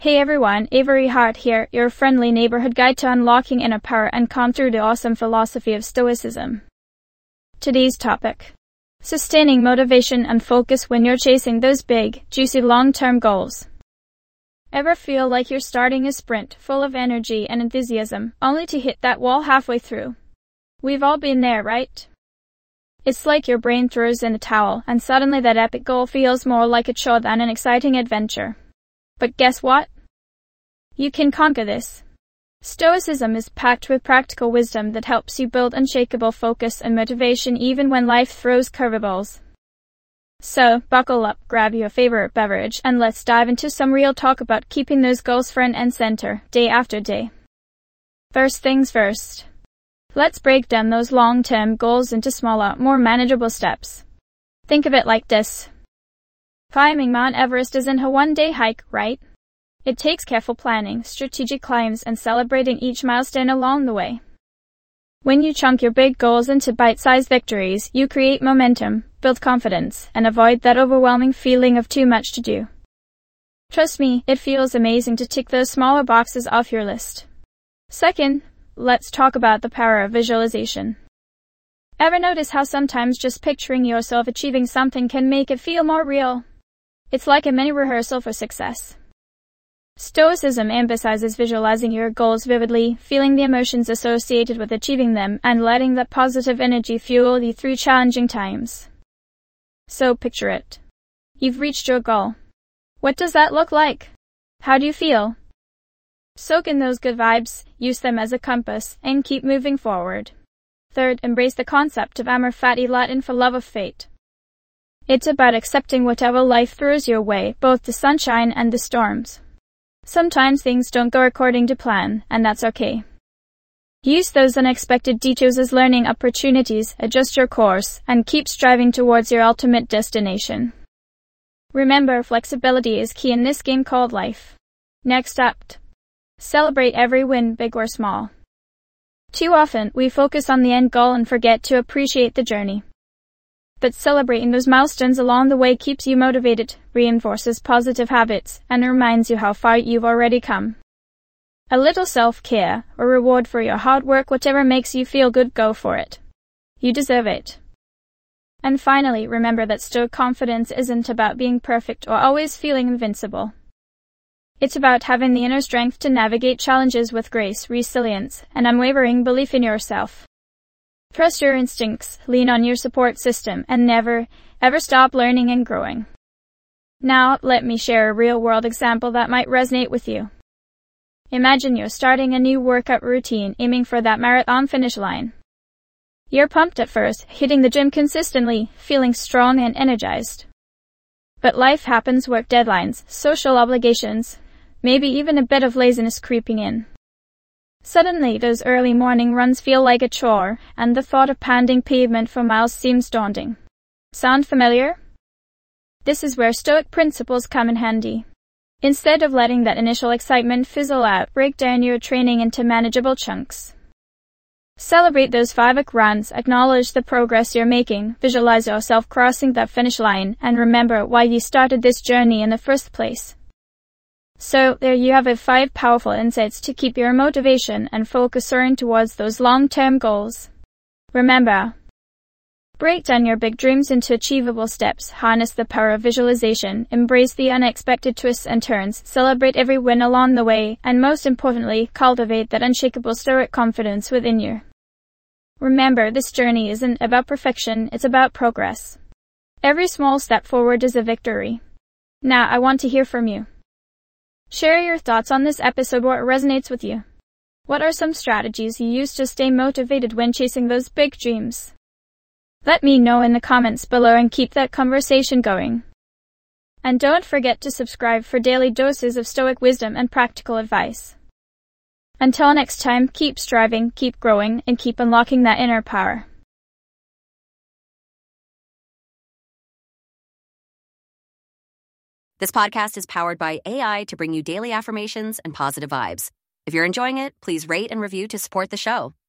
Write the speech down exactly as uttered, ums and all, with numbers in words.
Hey everyone, Avery Hart here, your friendly neighborhood guide to unlocking inner power and calm through the awesome philosophy of Stoicism. Today's topic: sustaining motivation and focus when you're chasing those big, juicy long-term goals. Ever feel like you're starting a sprint full of energy and enthusiasm, only to hit that wall halfway through? We've all been there, right? It's like your brain throws in the towel, and suddenly that epic goal feels more like a chore than an exciting adventure. But guess what? You can conquer this. Stoicism is packed with practical wisdom that helps you build unshakable focus and motivation even when life throws curveballs. So, buckle up, grab your favorite beverage, and let's dive into some real talk about keeping those goals front and center, day after day. First things first. Let's break down those long-term goals into smaller, more manageable steps. Think of it like this. Climbing Mount Everest isn't a one-day hike, right? It takes careful planning, strategic climbs, and celebrating each milestone along the way. When you chunk your big goals into bite-sized victories, you create momentum, build confidence, and avoid that overwhelming feeling of too much to do. Trust me, it feels amazing to tick those smaller boxes off your list. Second, let's talk about the power of visualization. Ever notice how sometimes just picturing yourself achieving something can make it feel more real? It's like a mini rehearsal for success. Stoicism emphasizes visualizing your goals vividly, feeling the emotions associated with achieving them, and letting that positive energy fuel you through challenging times. So picture it. You've reached your goal. What does that look like? How do you feel? Soak in those good vibes, use them as a compass, and keep moving forward. Third, embrace the concept of amor fati, Latin for love of fate. It's about accepting whatever life throws your way, both the sunshine and the storms. Sometimes things don't go according to plan, and that's okay. Use those unexpected detours as learning opportunities, adjust your course, and keep striving towards your ultimate destination. Remember, flexibility is key in this game called life. Next up, celebrate every win, big or small. Too often, we focus on the end goal and forget to appreciate the journey. But celebrating those milestones along the way keeps you motivated, reinforces positive habits, and reminds you how far you've already come. A little self-care, a reward for your hard work, whatever makes you feel good, go for it. You deserve it. And finally, remember that Stoic confidence isn't about being perfect or always feeling invincible. It's about having the inner strength to navigate challenges with grace, resilience, and unwavering belief in yourself. Trust your instincts, lean on your support system, and never, ever stop learning and growing. Now, let me share a real-world example that might resonate with you. Imagine you're starting a new workout routine, aiming for that marathon finish line. You're pumped at first, hitting the gym consistently, feeling strong and energized. But life happens, work deadlines, social obligations, maybe even a bit of laziness creeping in. Suddenly, those early morning runs feel like a chore, and the thought of pounding pavement for miles seems daunting. Sound familiar? This is where Stoic principles come in handy. Instead of letting that initial excitement fizzle out, break down your training into manageable chunks. Celebrate those five-week runs, acknowledge the progress you're making, visualize yourself crossing that finish line, and remember why you started this journey in the first place. So, there you have it, five powerful insights to keep your motivation and focus soaring towards those long-term goals. Remember, break down your big dreams into achievable steps, harness the power of visualization, embrace the unexpected twists and turns, celebrate every win along the way, and most importantly, cultivate that unshakable Stoic confidence within you. Remember, this journey isn't about perfection, it's about progress. Every small step forward is a victory. Now, I want to hear from you. Share your thoughts on this episode, what resonates with you. What are some strategies you use to stay motivated when chasing those big dreams? Let me know in the comments below and keep that conversation going. And don't forget to subscribe for daily doses of Stoic wisdom and practical advice. Until next time, keep striving, keep growing, and keep unlocking that inner power. This podcast is powered by A I to bring you daily affirmations and positive vibes. If you're enjoying it, please rate and review to support the show.